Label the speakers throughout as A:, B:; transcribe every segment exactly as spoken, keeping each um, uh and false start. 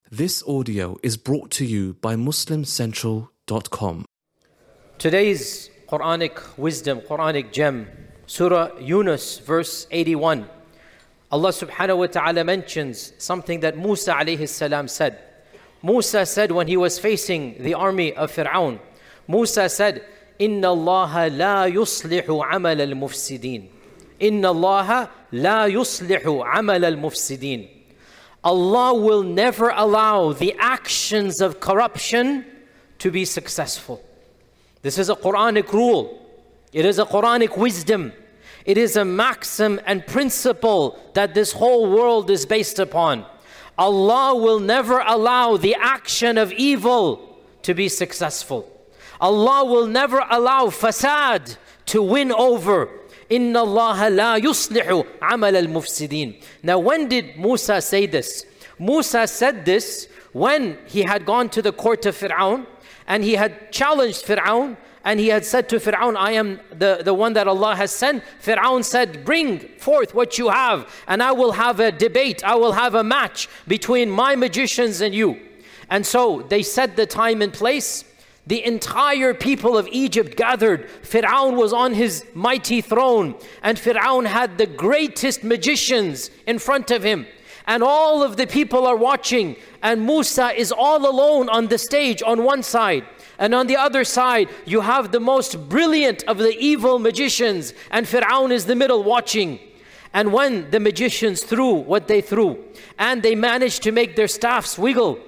A: This audio is brought to you by Muslim Central dot com.
B: Today's Quranic wisdom, Quranic gem, Surah Yunus, verse eighty-one. Allah subhanahu wa ta'ala mentions something that Musa alayhi salam said. Musa said when he was facing the army of Fir'aun, Musa said, Inna Allah la yuslihu amal al-mufsidin. Inna Allah la yuslihu amal al-mufsidin. Allah will never allow the actions of corruption to be successful. This is a Quranic rule. It is a Quranic wisdom. It is a maxim and principle that this whole world is based upon. Allah will never allow the action of evil to be successful. Allah will never allow fasad to win over. Inna Allah la yuslihu amal al-mufsidin. Now, when did Musa say this? Musa said this when he had gone to the court of Fir'aun and he had challenged Fir'aun and he had said to Fir'aun, I am the, the one that Allah has sent. Fir'aun said, bring forth what you have and I will have a debate, I will have a match between my magicians and you. And so they set the time and place. The entire people of Egypt gathered. Fir'aun was on his mighty throne and Fir'aun had the greatest magicians in front of him. And all of the people are watching and Musa is all alone on the stage on one side. And on the other side, you have the most brilliant of the evil magicians and Fir'aun is the middle watching. And when the magicians threw what they threw and they managed to make their staffs wiggle,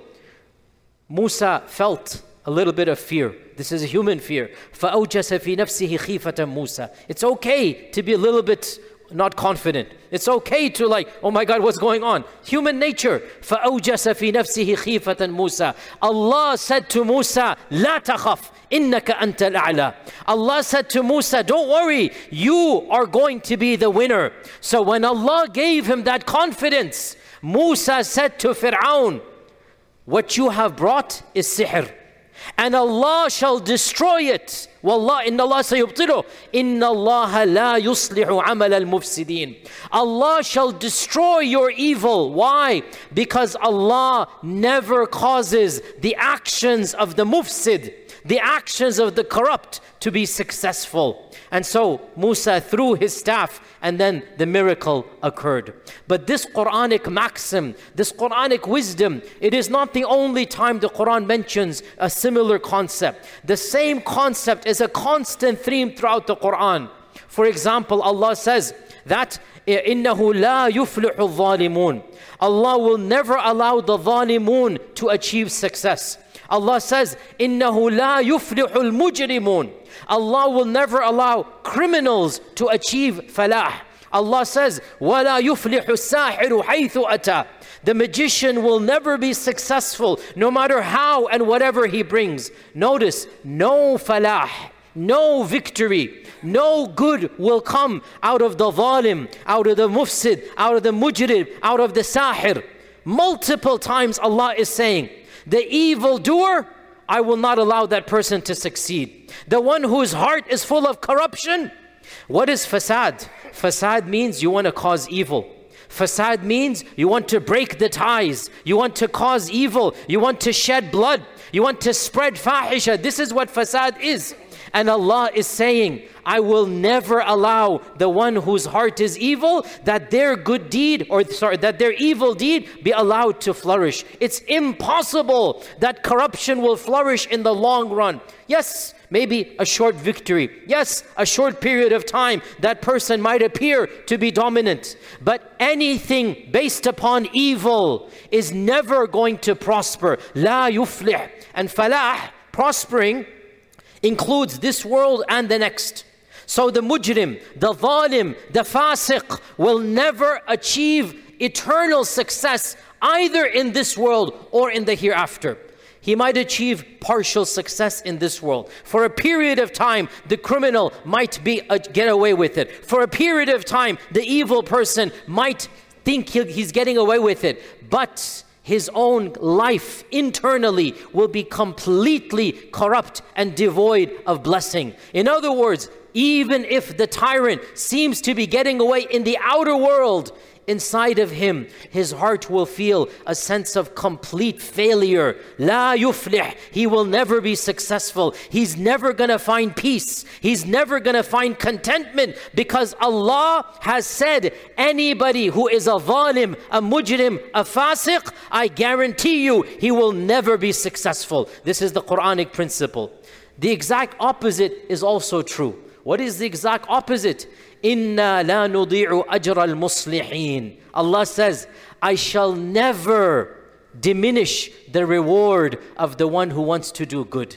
B: Musa felt a little bit of fear. This is a human fear. فَأَوْجَسَ فِي نَفْسِهِ خِيفَةً مُوسَى. It's okay to be a little bit not confident. It's okay to like, oh my God, what's going on? Human nature. فَأَوْجَسَ فِي نَفْسِهِ خِيفَةً مُوسَى. Allah said to Musa, لَا تَخَفْ إِنَّكَ أَنْتَ الْأَعْلَى. Allah said to Musa, don't worry, you are going to be the winner. So when Allah gave him that confidence, Musa said to Fir'aun, what you have brought is sihr. And Allah shall destroy it. Wallah, inna Allah sayubtilu. Inna Allah la yuslihu amal al-mufsidin. Allah shall destroy your evil. Why? Because Allah never causes the actions of the mufsid, the actions of the corrupt, to be successful. And so Musa threw his staff and then the miracle occurred. But this Quranic maxim, this Quranic wisdom, it is not the only time the Quran mentions a similar concept. The same concept is a constant theme throughout the Quran. For example, Allah says that إِنَّهُ لَا يُفْلِحُ الظَّالِمُونَ. Allah will never allow the zalimun to achieve success. Allah says, إِنَّهُ لَا يُفْلِحُ الْمُجْرِمُونَ. Allah will never allow criminals to achieve falah. Allah says, وَلَا يُفْلِحُ السَّاحِرُ حَيْثُ أَتَى. The magician will never be successful, no matter how and whatever he brings. Notice, no falah, no victory, no good will come out of the zalim, out of the mufsid, out of the mujrim, out of the sahir. Multiple times Allah is saying, the evildoer, I will not allow that person to succeed. The one whose heart is full of corruption. What is fasad? Fasad means you want to cause evil. Fasad means you want to break the ties. You want to cause evil. You want to shed blood. You want to spread fahisha. This is what fasad is. And Allah is saying, I will never allow the one whose heart is evil, that their good deed, or sorry, that their evil deed be allowed to flourish. It's impossible that corruption will flourish in the long run. Yes, maybe a short victory. Yes, a short period of time that person might appear to be dominant. But anything based upon evil is never going to prosper. La yuflih. And falah, prospering, includes this world and the next. So the mujrim, the zalim, the fasiq will never achieve eternal success either in this world or in the hereafter. He might achieve partial success in this world. For a period of time, the criminal might be uh, get away with it. For a period of time, the evil person might think he, he's getting away with it. But his own life internally will be completely corrupt and devoid of blessing. In other words, even if the tyrant seems to be getting away in the outer world, inside of him, his heart will feel a sense of complete failure. La yuflih, he will never be successful. He's never gonna find peace. He's never gonna find contentment, because Allah has said, anybody who is a zalim, a mujrim, a fasiq, I guarantee you, he will never be successful. This is the Quranic principle. The exact opposite is also true. What is the exact opposite? Inna la nudi'u ajra al-muslihin. Allah says, I shall never diminish the reward of the one who wants to do good.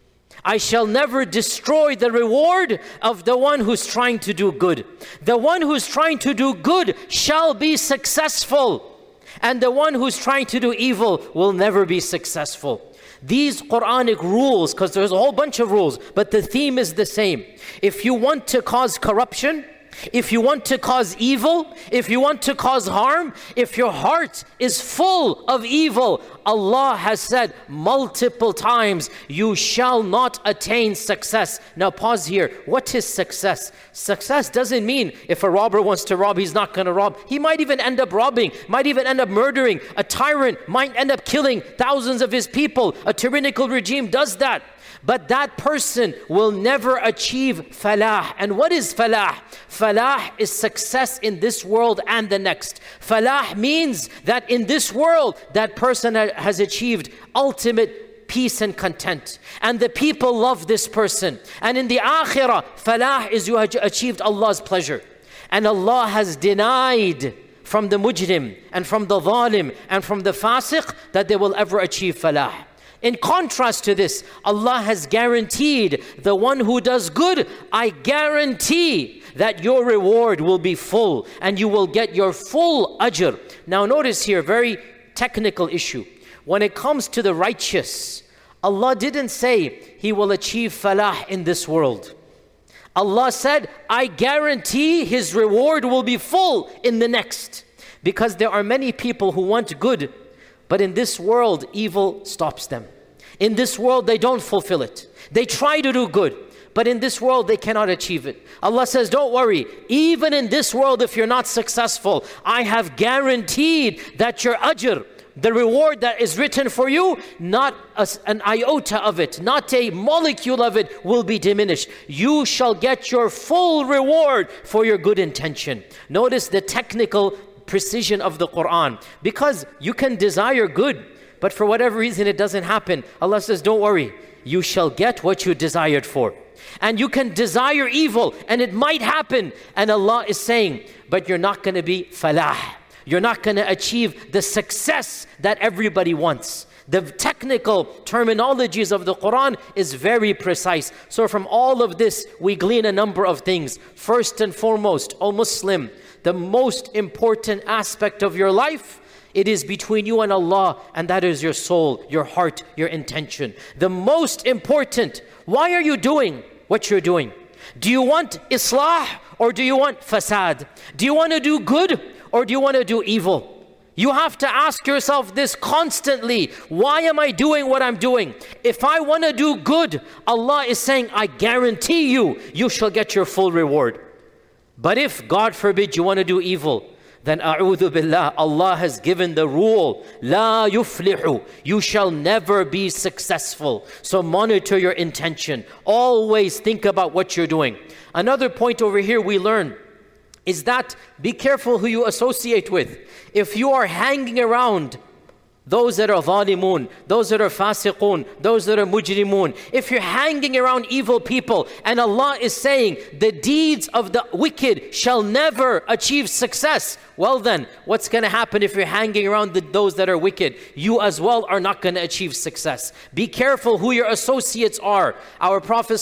B: I shall never destroy the reward of the one who's trying to do good. The one who's trying to do good shall be successful, and the one who's trying to do evil will never be successful. These Quranic rules, because there's a whole bunch of rules, but the theme is the same. If you want to cause corruption, if you want to cause evil, if you want to cause harm, if your heart is full of evil, Allah has said multiple times, you shall not attain success. Now pause here. What is success? Success doesn't mean if a robber wants to rob, he's not going to rob. He might even end up robbing, might even end up murdering. A tyrant might end up killing thousands of his people. A tyrannical regime does that. But that person will never achieve falah. And what is falah? Falah is success in this world and the next. Falah means that in this world, that person has achieved ultimate peace and content. And the people love this person. And in the akhirah, falah is you have achieved Allah's pleasure. And Allah has denied from the mujrim and from the zalim and from the fasiq that they will ever achieve falah. In contrast to this, Allah has guaranteed the one who does good, I guarantee that your reward will be full and you will get your full ajr. Now notice here, very technical issue. When it comes to the righteous, Allah didn't say he will achieve falah in this world. Allah said, I guarantee his reward will be full in the next. Because there are many people who want good, but in this world, evil stops them. In this world, they don't fulfill it. They try to do good, but in this world, they cannot achieve it. Allah says, don't worry. Even in this world, if you're not successful, I have guaranteed that your ajr, the reward that is written for you, not a, an iota of it, not a molecule of it will be diminished. You shall get your full reward for your good intention. Notice the technical precision of the Quran, because you can desire good, but for whatever reason it doesn't happen. Allah says, don't worry, you shall get what you desired for. And you can desire evil and it might happen, and Allah is saying, but you're not going to be falah. You're not going to achieve the success that everybody wants. The technical terminologies of the Quran is very precise. So from all of this, we glean a number of things. First and foremost, O Muslim, the most important aspect of your life, it is between you and Allah, and that is your soul, your heart, your intention. The most important. Why are you doing what you're doing? Do you want islah or do you want fasad? Do you want to do good or do you want to do evil? You have to ask yourself this constantly. Why am I doing what I'm doing? If I want to do good, Allah is saying, I guarantee you, you shall get your full reward. But if, God forbid, you want to do evil, then a'udhu billah, Allah has given the rule, la yuflihu, you shall never be successful. So monitor your intention. Always think about what you're doing. Another point over here we learn is that be careful who you associate with. If you are hanging around those that are zalimun, those that are fasiqun, those that are mujrimun, if you're hanging around evil people and Allah is saying the deeds of the wicked shall never achieve success, well then, what's going to happen if you're hanging around the, those that are wicked? You as well are not going to achieve success. Be careful who your associates are. Our Prophet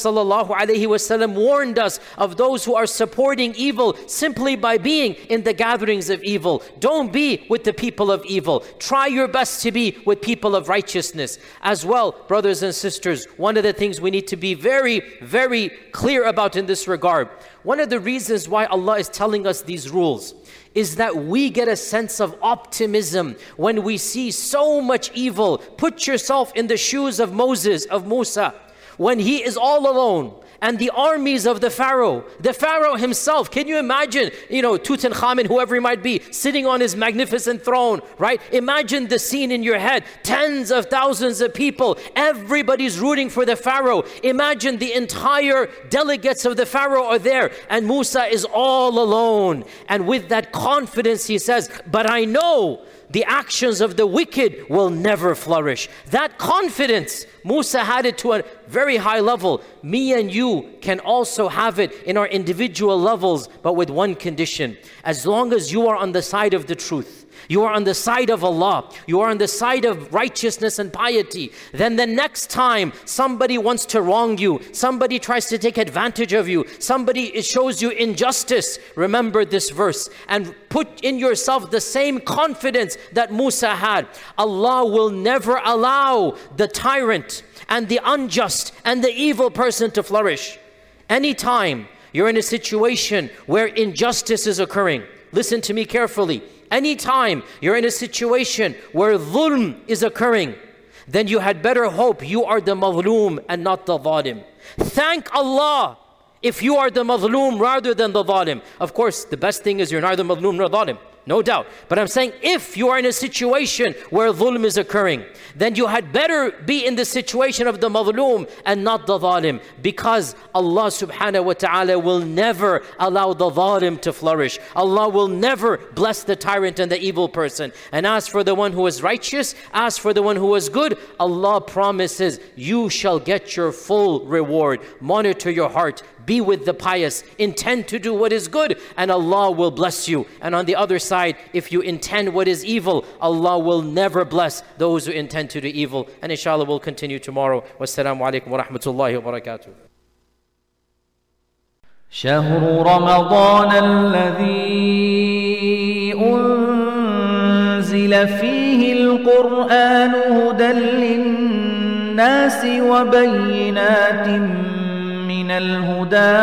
B: ﷺ warned us of those who are supporting evil simply by being in the gatherings of evil. Don't be with the people of evil. Try your best to be with people of righteousness. As well, brothers and sisters, one of the things we need to be very, very clear about in this regard, one of the reasons why Allah is telling us these rules is that we get a sense of optimism when we see so much evil. Put yourself in the shoes of Moses, of Musa, when he is all alone and the armies of the Pharaoh. The Pharaoh himself, can you imagine, you know, Tutankhamun, whoever he might be, sitting on his magnificent throne, right? Imagine the scene in your head. Tens of thousands of people, everybody's rooting for the Pharaoh. Imagine the entire delegates of the Pharaoh are there, and Musa is all alone. And with that confidence, he says, but I know the actions of the wicked will never flourish. That confidence, Musa had it to a very high level. Me and you can also have it in our individual levels, but with one condition. As long as you are on the side of the truth, you are on the side of Allah, you are on the side of righteousness and piety, then the next time somebody wants to wrong you, somebody tries to take advantage of you, somebody shows you injustice, remember this verse and put in yourself the same confidence that Musa had. Allah will never allow the tyrant and the unjust and the evil person to flourish. Anytime you're in a situation where injustice is occurring, listen to me carefully. Anytime you're in a situation where dhulm is occurring, then you had better hope you are the mazloom and not the zalim. Thank Allah if you are the mazloom rather than the zalim. Of course, the best thing is you're neither mazloom nor zalim, no doubt. But I'm saying if you are in a situation where dhulm is occurring, then you had better be in the situation of the mazloom and not the zalim, because Allah subhanahu wa ta'ala will never allow the zalim to flourish. Allah will never bless the tyrant and the evil person. And as for the one who is righteous, as for the one who is good, Allah promises you shall get your full reward. Monitor your heart. Be with the pious, intend to do what is good, and Allah will bless you. And on the other side, if you intend what is evil, Allah will never bless those who intend to do evil. And inshallah, we'll continue tomorrow. Wassalamu alaikum wa rahmatullahi wa barakatuh.
C: شهر رمضان الذي أنزل فيه القرآن هدى للناس وبينات من الهدى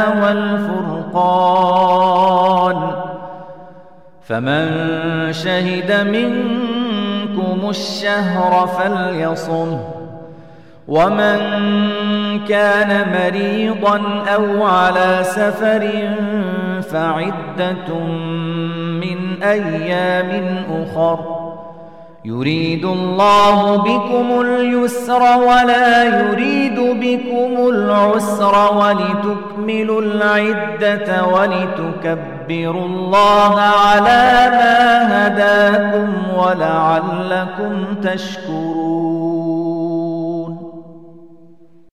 C: والفرقان فمن شهد منكم الشهر فليصمه ومن كان مريضا أو على سفر فعدة من أيام أخر يريد الله بكم اليسر ولا يريد بكم العسر ولتكملوا العدة ولتكبروا الله على ما هداكم ولعلكم تشكرون